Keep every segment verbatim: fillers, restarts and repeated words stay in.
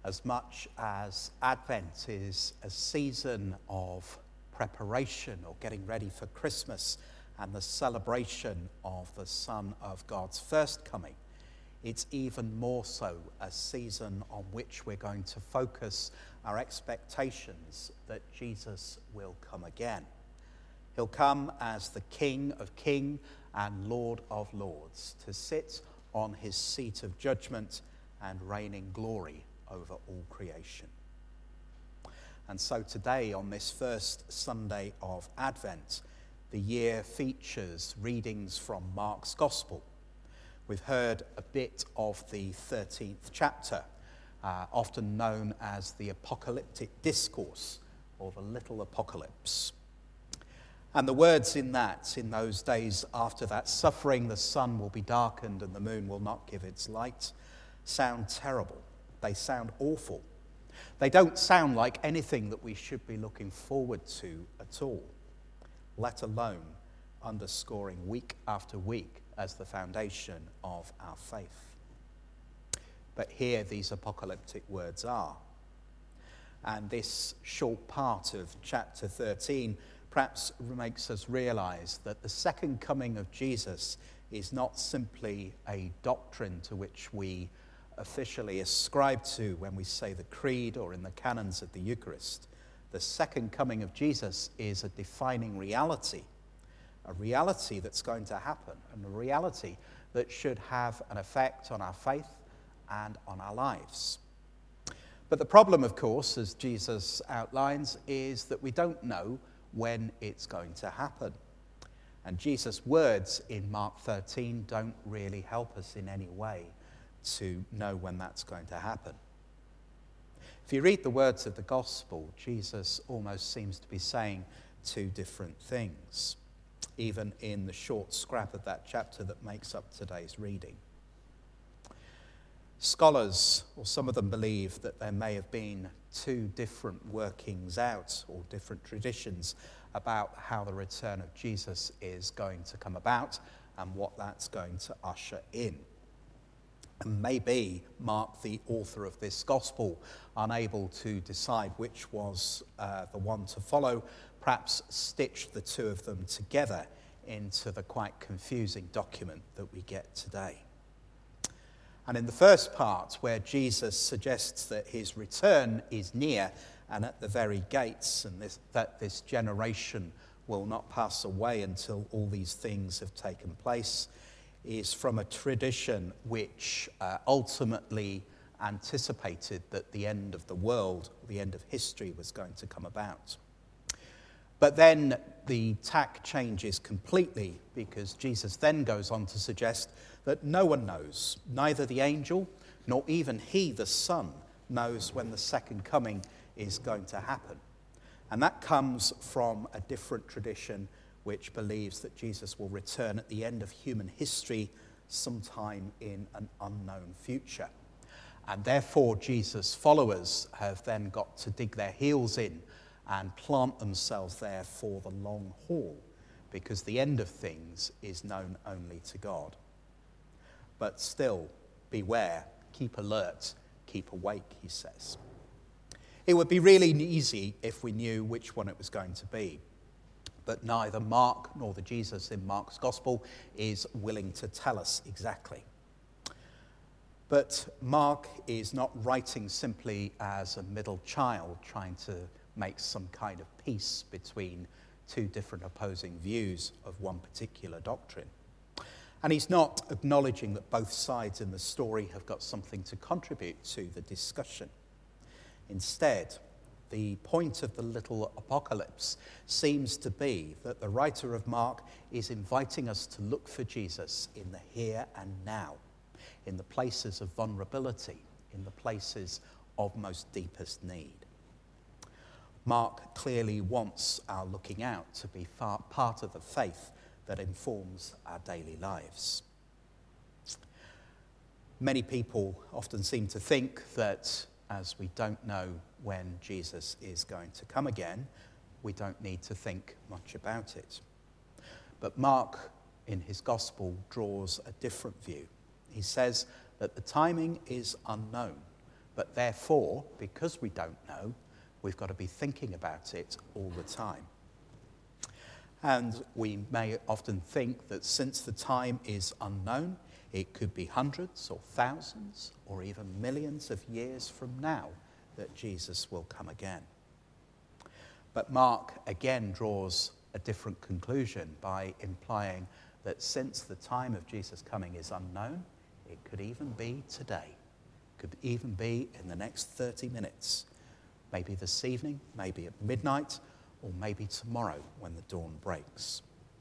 as much as Advent is a season of preparation or getting ready for Christmas and the celebration of the Son of God's first coming, it's even more so a season on which we're going to focus our expectations that Jesus will come again. He'll come as the King of Kings and Lord of Lords, to sit on his seat of judgment and reign in glory over all creation. And so today, on this first Sunday of Advent, the year features readings from Mark's Gospel. We've heard a bit of the thirteenth chapter, uh, often known as the Apocalyptic Discourse, or the Little Apocalypse. And the words in that, in those days after that suffering, the sun will be darkened and the moon will not give its light, sound terrible. They sound awful. They don't sound like anything that we should be looking forward to at all, let alone underscoring week after week as the foundation of our faith. But here these apocalyptic words are. And this short part of chapter thirteen perhaps makes us realize that the second coming of Jesus is not simply a doctrine to which we officially ascribe to when we say the creed or in the canons of the Eucharist. The second coming of Jesus is a defining reality, a reality that's going to happen, and a reality that should have an effect on our faith and on our lives. But the problem, of course, as Jesus outlines, is that we don't know when it's going to happen. And Jesus' words in Mark thirteen don't really help us in any way to know when that's going to happen. If you read the words of the gospel, Jesus almost seems to be saying two different things, even in the short scrap of that chapter that makes up today's reading. Scholars, or some of them, believe that there may have been two different workings out or different traditions about how the return of Jesus is going to come about and what that's going to usher in. And maybe Mark, the author of this gospel, unable to decide which was uh, the one to follow, perhaps stitched the two of them together into the quite confusing document that we get today. And in the first part, where Jesus suggests that his return is near and at the very gates, and this, that this generation will not pass away until all these things have taken place, is from a tradition which uh, ultimately anticipated that the end of the world, the end of history, was going to come about. But then the tack changes completely, because Jesus then goes on to suggest that no one knows, neither the angel nor even he, the Son, knows when the second coming is going to happen. And that comes from a different tradition which believes that Jesus will return at the end of human history sometime in an unknown future. And therefore Jesus' followers have then got to dig their heels in and plant themselves there for the long haul, because the end of things is known only to God. But still, beware, keep alert, keep awake, he says. It would be really easy if we knew which one it was going to be. But neither Mark nor the Jesus in Mark's Gospel is willing to tell us exactly. But Mark is not writing simply as a middle child trying to make some kind of peace between two different opposing views of one particular doctrine. And he's not acknowledging that both sides in the story have got something to contribute to the discussion. Instead, the point of the little apocalypse seems to be that the writer of Mark is inviting us to look for Jesus in the here and now, in the places of vulnerability, in the places of most deepest need. Mark clearly wants our looking out to be far, part of the faith that informs our daily lives. Many people often seem to think that as we don't know when Jesus is going to come again, we don't need to think much about it. But Mark, in his gospel, draws a different view. He says that the timing is unknown, But therefore, because we don't know, we've got to be thinking about it all the time. And we may often think that since the time is unknown, it could be hundreds or thousands or even millions of years from now that Jesus will come again. But Mark again draws a different conclusion by implying that since the time of Jesus coming is unknown, it could even be today. Could even be in the next thirty minutes. Maybe this evening, maybe at midnight, or maybe tomorrow when the dawn breaks.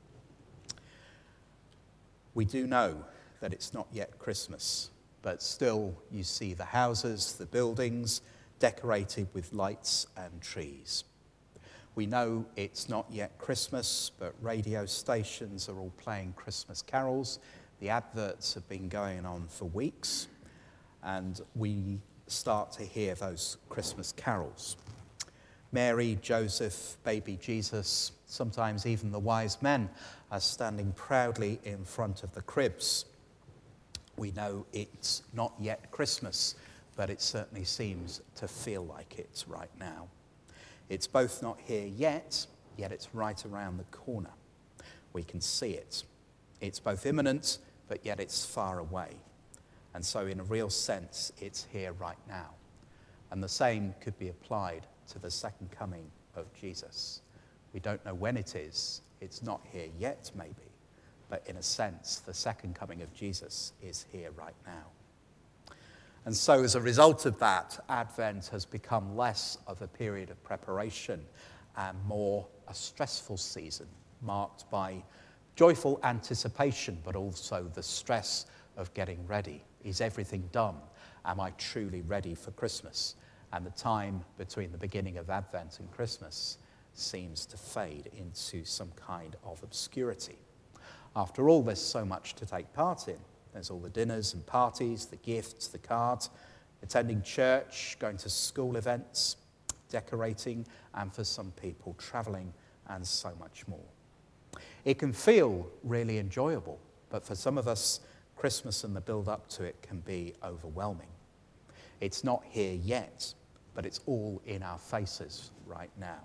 We do know that it's not yet Christmas, but still you see the houses, the buildings, decorated with lights and trees. We know it's not yet Christmas, but radio stations are all playing Christmas carols. The adverts have been going on for weeks, and we start to hear those Christmas carols. Mary, Joseph, baby Jesus, sometimes even the wise men are standing proudly in front of the cribs. We know it's not yet Christmas, but it certainly seems to feel like it right now. It's both not here yet, yet it's right around the corner. We can see it. It's both imminent, but yet it's far away. And so in a real sense, it's here right now. And the same could be applied to the second coming of Jesus. We don't know when it is. It's not here yet, maybe. But in a sense, the second coming of Jesus is here right now. And so as a result of that, Advent has become less of a period of preparation and more a stressful season marked by joyful anticipation, but also the stress of getting ready. Is everything done? Am I truly ready for Christmas? And the time between the beginning of Advent and Christmas seems to fade into some kind of obscurity. After all, there's so much to take part in. There's all the dinners and parties, the gifts, the cards, attending church, going to school events, decorating, and for some people, travelling, and so much more. It can feel really enjoyable, but for some of us, Christmas and the build-up to it can be overwhelming. It's not here yet, but it's all in our faces right now.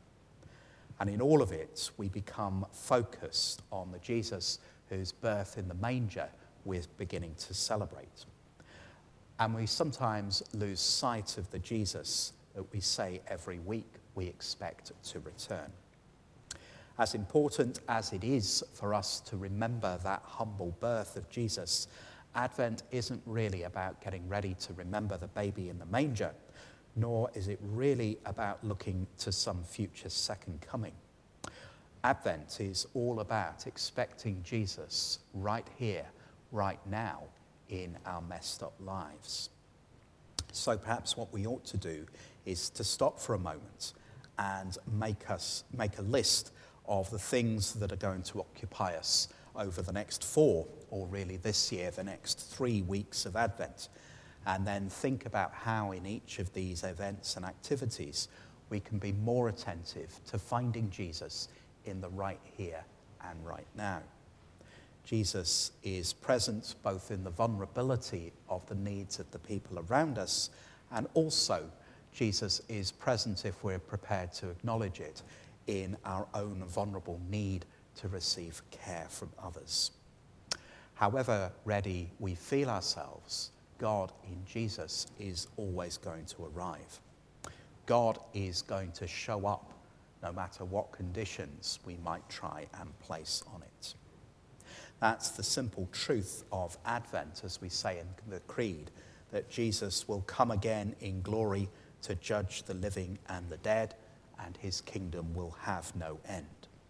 And in all of it, we become focused on the Jesus whose birth in the manger we're beginning to celebrate. And we sometimes lose sight of the Jesus that we say every week we expect to return. As important as it is for us to remember that humble birth of Jesus, Advent isn't really about getting ready to remember the baby in the manger, nor is it really about looking to some future second coming. Advent is all about expecting Jesus right here, right now, in our messed up lives. So perhaps what we ought to do is to stop for a moment and make us make a list of the things that are going to occupy us over the next four, or really this year, the next three weeks of Advent, and then think about how in each of these events and activities we can be more attentive to finding Jesus in the right here and right now. Jesus is present both in the vulnerability of the needs of the people around us, and also Jesus is present, if we're prepared to acknowledge it, in our own vulnerable need to receive care from others. However ready we feel ourselves, God in Jesus is always going to arrive. God is going to show up no matter what conditions we might try and place on it. That's the simple truth of Advent, as we say in the Creed, that Jesus will come again in glory to judge the living and the dead, and his kingdom will have no end.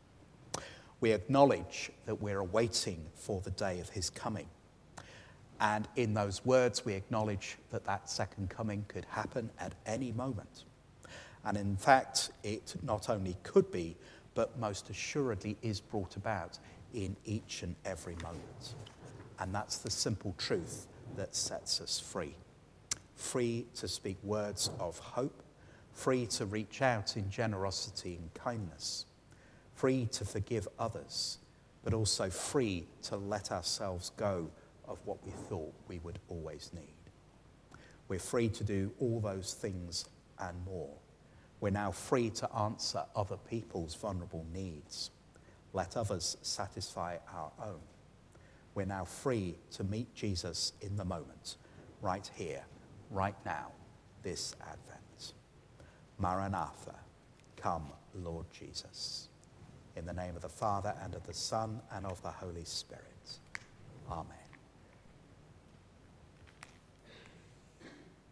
We acknowledge that we're awaiting for the day of his coming. And in those words, we acknowledge that that second coming could happen at any moment. And in fact, it not only could be, but most assuredly is brought about in each and every moment. And that's the simple truth that sets us free. Free to speak words of hope, free to reach out in generosity and kindness, free to forgive others, but also free to let ourselves go of what we thought we would always need. We're free to do all those things and more. We're now free to answer other people's vulnerable needs. Let others satisfy our own. We're now free to meet Jesus in the moment, right here, right now, this Advent. Maranatha, come, Lord Jesus. In the name of the Father, and of the Son, and of the Holy Spirit. Amen.